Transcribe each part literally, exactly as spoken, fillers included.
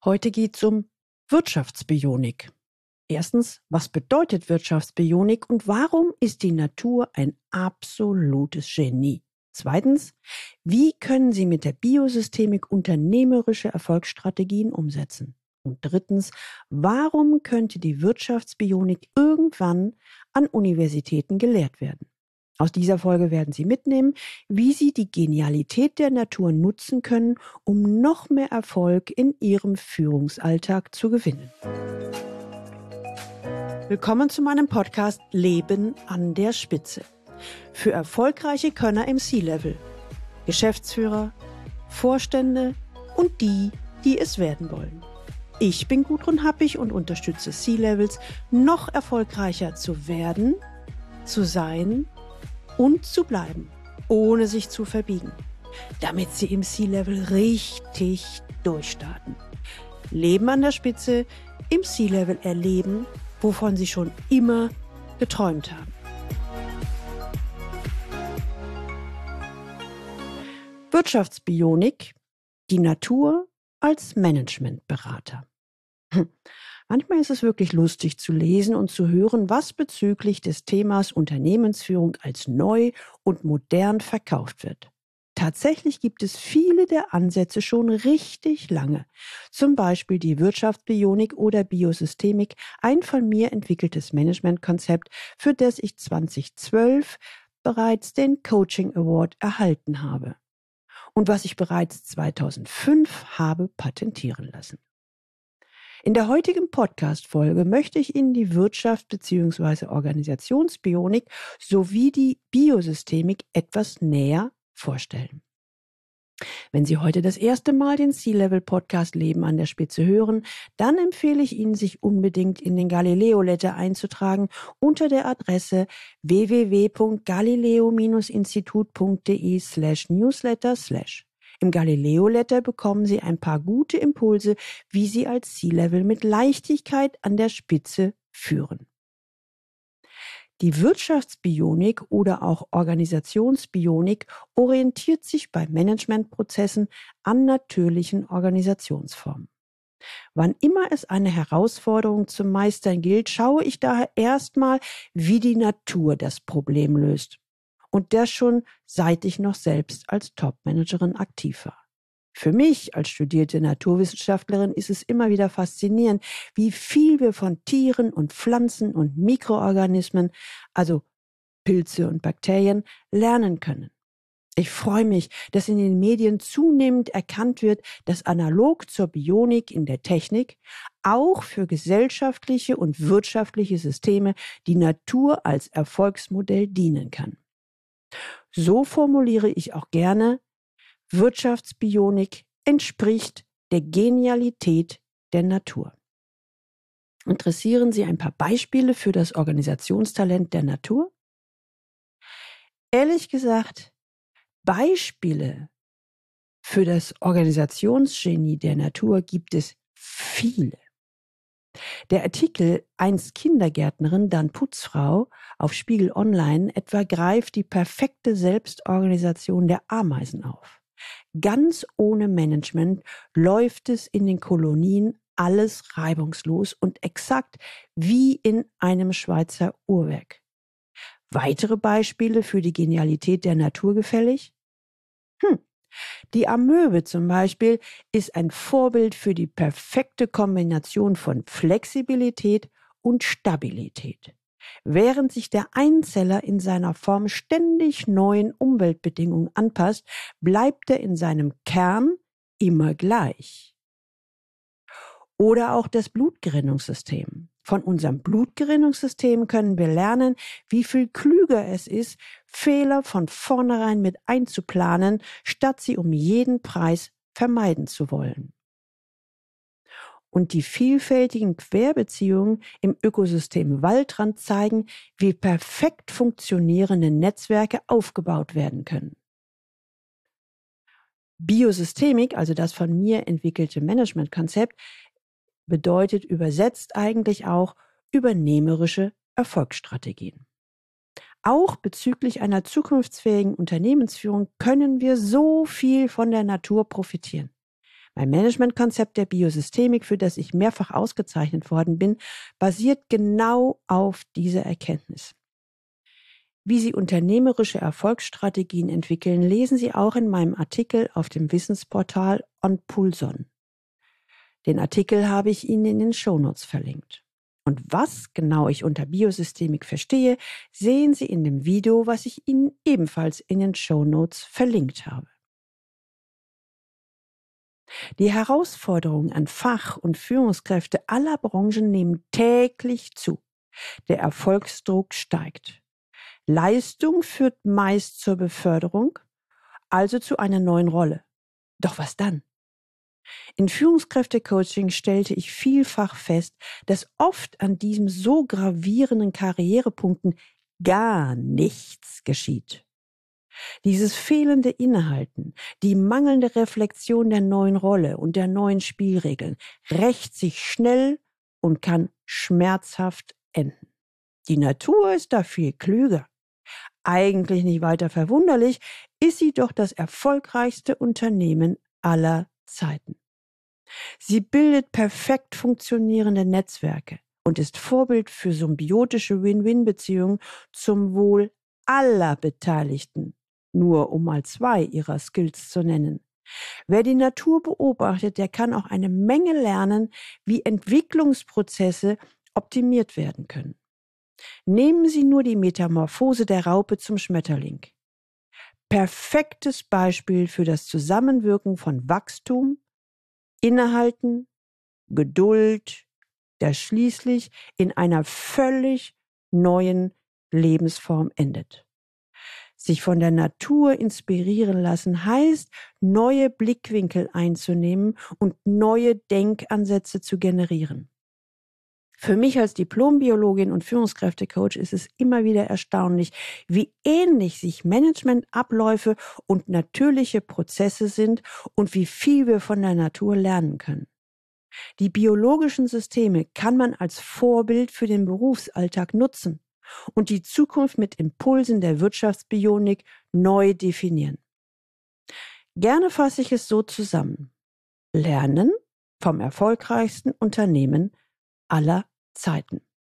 Heute geht es um Wirtschaftsbionik. Erstens, was bedeutet Wirtschaftsbionik und warum ist die Natur ein absolutes Genie? Zweitens, wie können Sie mit der Biosystemik unternehmerische Erfolgsstrategien umsetzen? Und drittens, warum könnte die Wirtschaftsbionik irgendwann an Universitäten gelehrt werden? Aus dieser Folge werden Sie mitnehmen, wie Sie die Genialität der Natur nutzen können, um noch mehr Erfolg in Ihrem Führungsalltag zu gewinnen. Willkommen zu meinem Podcast Leben an der Spitze. Für erfolgreiche Könner im C-Level, Geschäftsführer, Vorstände und die, die es werden wollen. Ich bin Gudrun Happig und unterstütze C-Levels, noch erfolgreicher zu werden, zu sein und zu bleiben, ohne sich zu verbiegen, damit sie im C-Level richtig durchstarten. Leben an der Spitze, im C-Level erleben, wovon sie schon immer geträumt haben. Wirtschaftsbionik, die Natur als Managementberater. Hm. Manchmal ist es wirklich lustig zu lesen und zu hören, was bezüglich des Themas Unternehmensführung als neu und modern verkauft wird. Tatsächlich gibt es viele der Ansätze schon richtig lange. Zum Beispiel die Wirtschaftsbionik oder Biosystemik, ein von mir entwickeltes Managementkonzept, für das ich zweitausendzwölf bereits den Coaching Award erhalten habe und was ich bereits zweitausendfünf habe patentieren lassen. In der heutigen Podcast-Folge möchte ich Ihnen die Wirtschafts- bzw. Organisationsbionik sowie die Biosystemik etwas näher vorstellen. Wenn Sie heute das erste Mal den C-Level-Podcast Leben an der Spitze hören, dann empfehle ich Ihnen, sich unbedingt in den Galileo-Letter einzutragen unter der Adresse w w w punkt galileo Bindestrich institut punkt de slash newsletter slash. Im Galileo-Letter bekommen Sie ein paar gute Impulse, wie Sie als C-Level mit Leichtigkeit an der Spitze führen. Die Wirtschaftsbionik oder auch Organisationsbionik orientiert sich bei Managementprozessen an natürlichen Organisationsformen. Wann immer es eine Herausforderung zu meistern gilt, schaue ich daher erstmal, wie die Natur das Problem löst. Und das schon seit ich noch selbst als Topmanagerin aktiv war. Für mich als studierte Naturwissenschaftlerin ist es immer wieder faszinierend, wie viel wir von Tieren und Pflanzen und Mikroorganismen, also Pilze und Bakterien, lernen können. Ich freue mich, dass in den Medien zunehmend erkannt wird, dass analog zur Bionik in der Technik auch für gesellschaftliche und wirtschaftliche Systeme die Natur als Erfolgsmodell dienen kann. So formuliere ich auch gerne, Wirtschaftsbionik entspricht der Genialität der Natur. Interessieren Sie ein paar Beispiele für das Organisationstalent der Natur? Ehrlich gesagt, Beispiele für das Organisationsgenie der Natur gibt es viele. Der Artikel Einst Kindergärtnerin, dann Putzfrau auf Spiegel Online etwa greift die perfekte Selbstorganisation der Ameisen auf. Ganz ohne Management läuft es in den Kolonien alles reibungslos und exakt wie in einem Schweizer Uhrwerk. Weitere Beispiele für die Genialität der Natur gefällig? Hm. Die Amöbe zum Beispiel ist ein Vorbild für die perfekte Kombination von Flexibilität und Stabilität. Während sich der Einzeller in seiner Form ständig neuen Umweltbedingungen anpasst, bleibt er in seinem Kern immer gleich. Oder auch das Blutgerinnungssystem. Von unserem Blutgerinnungssystem können wir lernen, wie viel klüger es ist, Fehler von vornherein mit einzuplanen, statt sie um jeden Preis vermeiden zu wollen. Und die vielfältigen Querbeziehungen im Ökosystem Waldrand zeigen, wie perfekt funktionierende Netzwerke aufgebaut werden können. Biosystemik, also das von mir entwickelte Managementkonzept, bedeutet übersetzt eigentlich auch übernehmerische Erfolgsstrategien. Auch bezüglich einer zukunftsfähigen Unternehmensführung können wir so viel von der Natur profitieren. Mein Managementkonzept der Biosystemik, für das ich mehrfach ausgezeichnet worden bin, basiert genau auf dieser Erkenntnis. Wie Sie unternehmerische Erfolgsstrategien entwickeln, lesen Sie auch in meinem Artikel auf dem Wissensportal OnPulson. Den Artikel habe ich Ihnen in den Shownotes verlinkt. Und was genau ich unter Biosystemik verstehe, sehen Sie in dem Video, was ich Ihnen ebenfalls in den Shownotes verlinkt habe. Die Herausforderungen an Fach- und Führungskräfte aller Branchen nehmen täglich zu. Der Erfolgsdruck steigt. Leistung führt meist zur Beförderung, also zu einer neuen Rolle. Doch was dann? In Führungskräftecoaching stellte ich vielfach fest, dass oft an diesen so gravierenden Karrierepunkten gar nichts geschieht. Dieses fehlende Innehalten, die mangelnde Reflexion der neuen Rolle und der neuen Spielregeln rächt sich schnell und kann schmerzhaft enden. Die Natur ist da viel klüger. Eigentlich nicht weiter verwunderlich, ist sie doch das erfolgreichste Unternehmen aller Zeiten. Sie bildet perfekt funktionierende Netzwerke und ist Vorbild für symbiotische Win-Win-Beziehungen zum Wohl aller Beteiligten, nur um mal zwei ihrer Skills zu nennen. Wer die Natur beobachtet, der kann auch eine Menge lernen, wie Entwicklungsprozesse optimiert werden können. Nehmen Sie nur die Metamorphose der Raupe zum Schmetterling. Perfektes Beispiel für das Zusammenwirken von Wachstum, Innehalten, Geduld, das schließlich in einer völlig neuen Lebensform endet. Sich von der Natur inspirieren lassen heißt, neue Blickwinkel einzunehmen und neue Denkansätze zu generieren. Für mich als Diplombiologin und Führungskräftecoach ist es immer wieder erstaunlich, wie ähnlich sich Managementabläufe und natürliche Prozesse sind und wie viel wir von der Natur lernen können. Die biologischen Systeme kann man als Vorbild für den Berufsalltag nutzen und die Zukunft mit Impulsen der Wirtschaftsbionik neu definieren. Gerne fasse ich es so zusammen. Lernen vom erfolgreichsten Unternehmen aller Zeiten.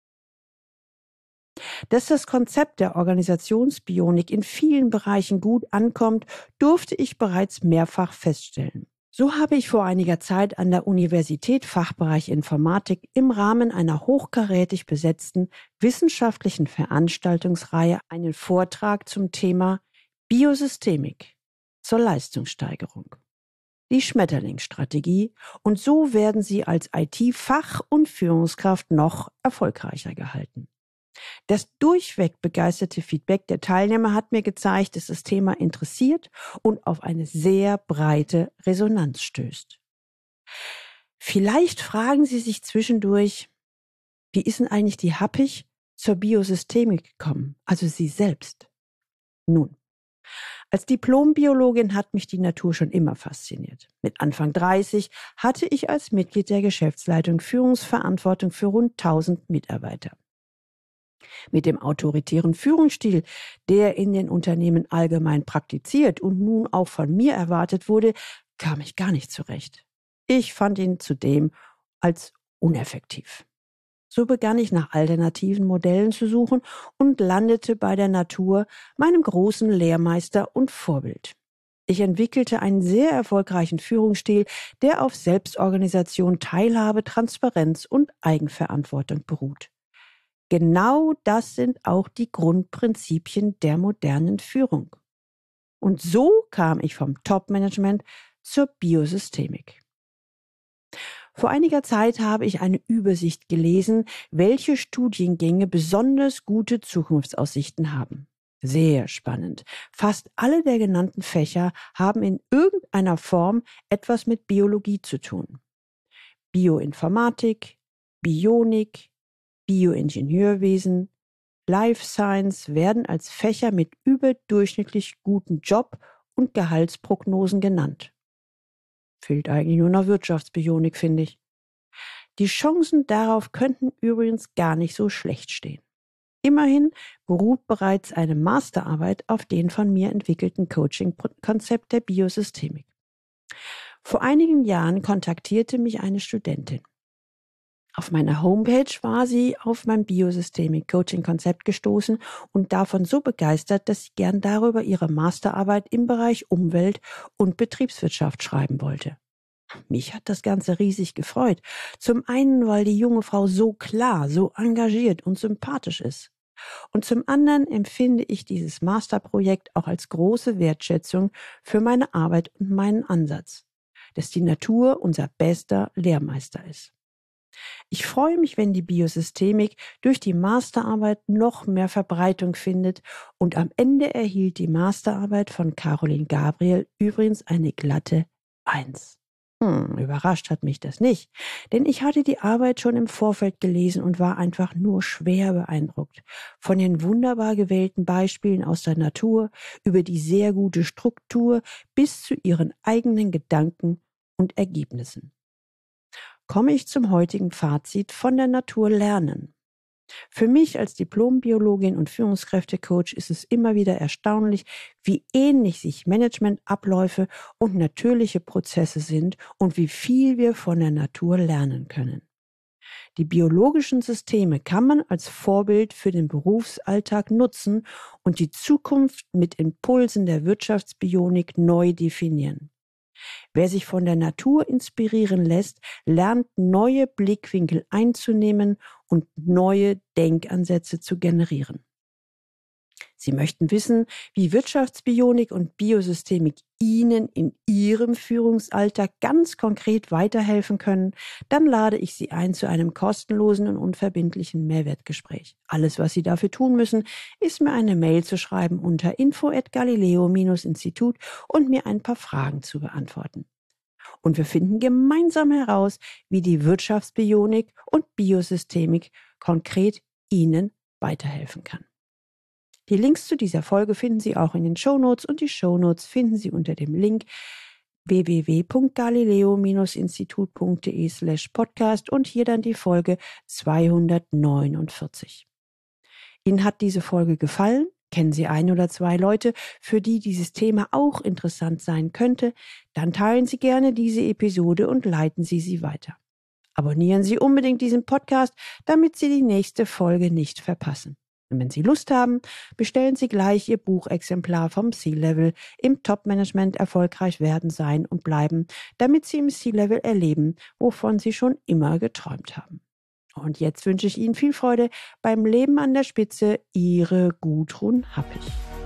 Dass das Konzept der Organisationsbionik in vielen Bereichen gut ankommt, durfte ich bereits mehrfach feststellen. So habe ich vor einiger Zeit an der Universität Fachbereich Informatik im Rahmen einer hochkarätig besetzten wissenschaftlichen Veranstaltungsreihe einen Vortrag zum Thema Biosystemik zur Leistungssteigerung. Die Schmetterlingsstrategie, und so werden Sie als I T-Fach- und Führungskraft noch erfolgreicher gehalten. Das durchweg begeisterte Feedback der Teilnehmer hat mir gezeigt, dass das Thema interessiert und auf eine sehr breite Resonanz stößt. Vielleicht fragen Sie sich zwischendurch, wie ist denn eigentlich die Happig zur Biosystemik gekommen, also Sie selbst? Nun, als Diplombiologin hat mich die Natur schon immer fasziniert. Mit Anfang dreißig hatte ich als Mitglied der Geschäftsleitung Führungsverantwortung für rund tausend Mitarbeiter. Mit dem autoritären Führungsstil, der in den Unternehmen allgemein praktiziert und nun auch von mir erwartet wurde, kam ich gar nicht zurecht. Ich fand ihn zudem als uneffektiv. So begann ich nach alternativen Modellen zu suchen und landete bei der Natur, meinem großen Lehrmeister und Vorbild. Ich entwickelte einen sehr erfolgreichen Führungsstil, der auf Selbstorganisation, Teilhabe, Transparenz und Eigenverantwortung beruht. Genau das sind auch die Grundprinzipien der modernen Führung. Und so kam ich vom Top-Management zur Biosystemik. Vor einiger Zeit habe ich eine Übersicht gelesen, welche Studiengänge besonders gute Zukunftsaussichten haben. Sehr spannend. Fast alle der genannten Fächer haben in irgendeiner Form etwas mit Biologie zu tun. Bioinformatik, Bionik, Bioingenieurwesen, Life Science werden als Fächer mit überdurchschnittlich guten Job- und Gehaltsprognosen genannt. Fehlt eigentlich nur noch Wirtschaftsbionik, finde ich. Die Chancen darauf könnten übrigens gar nicht so schlecht stehen. Immerhin beruht bereits eine Masterarbeit auf dem von mir entwickelten Coaching-Konzept der Biosystemik. Vor einigen Jahren kontaktierte mich eine Studentin. Auf meiner Homepage war sie auf mein Biosystemik-Coaching-Konzept gestoßen und davon so begeistert, dass sie gern darüber ihre Masterarbeit im Bereich Umwelt und Betriebswirtschaft schreiben wollte. Mich hat das Ganze riesig gefreut. Zum einen, weil die junge Frau so klar, so engagiert und sympathisch ist. Und zum anderen empfinde ich dieses Masterprojekt auch als große Wertschätzung für meine Arbeit und meinen Ansatz, dass die Natur unser bester Lehrmeister ist. Ich freue mich, wenn die Biosystemik durch die Masterarbeit noch mehr Verbreitung findet und am Ende erhielt die Masterarbeit von Caroline Gabriel übrigens eine glatte Eins. Hm, überrascht hat mich das nicht, denn ich hatte die Arbeit schon im Vorfeld gelesen und war einfach nur schwer beeindruckt von den wunderbar gewählten Beispielen aus der Natur, über die sehr gute Struktur bis zu ihren eigenen Gedanken und Ergebnissen. Komme ich zum heutigen Fazit von der Natur lernen. Für mich als Diplombiologin und Führungskräftecoach ist es immer wieder erstaunlich, wie ähnlich sich Managementabläufe und natürliche Prozesse sind und wie viel wir von der Natur lernen können. Die biologischen Systeme kann man als Vorbild für den Berufsalltag nutzen und die Zukunft mit Impulsen der Wirtschaftsbionik neu definieren. Wer sich von der Natur inspirieren lässt, lernt neue Blickwinkel einzunehmen und neue Denkansätze zu generieren. Sie möchten wissen, wie Wirtschaftsbionik und Biosystemik Ihnen in Ihrem Führungsalltag ganz konkret weiterhelfen können, dann lade ich Sie ein zu einem kostenlosen und unverbindlichen Mehrwertgespräch. Alles, was Sie dafür tun müssen, ist mir eine Mail zu schreiben unter info at galileo Institut und mir ein paar Fragen zu beantworten. Und wir finden gemeinsam heraus, wie die Wirtschaftsbionik und Biosystemik konkret Ihnen weiterhelfen kann. Die Links zu dieser Folge finden Sie auch in den Shownotes und die Shownotes finden Sie unter dem Link w w w punkt galileo institut punkt de slash podcast und hier dann die Folge zweihundertneunundvierzig. Ihnen hat diese Folge gefallen? Kennen Sie ein oder zwei Leute, für die dieses Thema auch interessant sein könnte? Dann teilen Sie gerne diese Episode und leiten Sie sie weiter. Abonnieren Sie unbedingt diesen Podcast, damit Sie die nächste Folge nicht verpassen. Und wenn Sie Lust haben, bestellen Sie gleich Ihr Buchexemplar vom C-Level im Top-Management erfolgreich werden, sein und bleiben, damit Sie im C-Level erleben, wovon Sie schon immer geträumt haben. Und jetzt wünsche ich Ihnen viel Freude beim Leben an der Spitze. Ihre Gudrun Happig.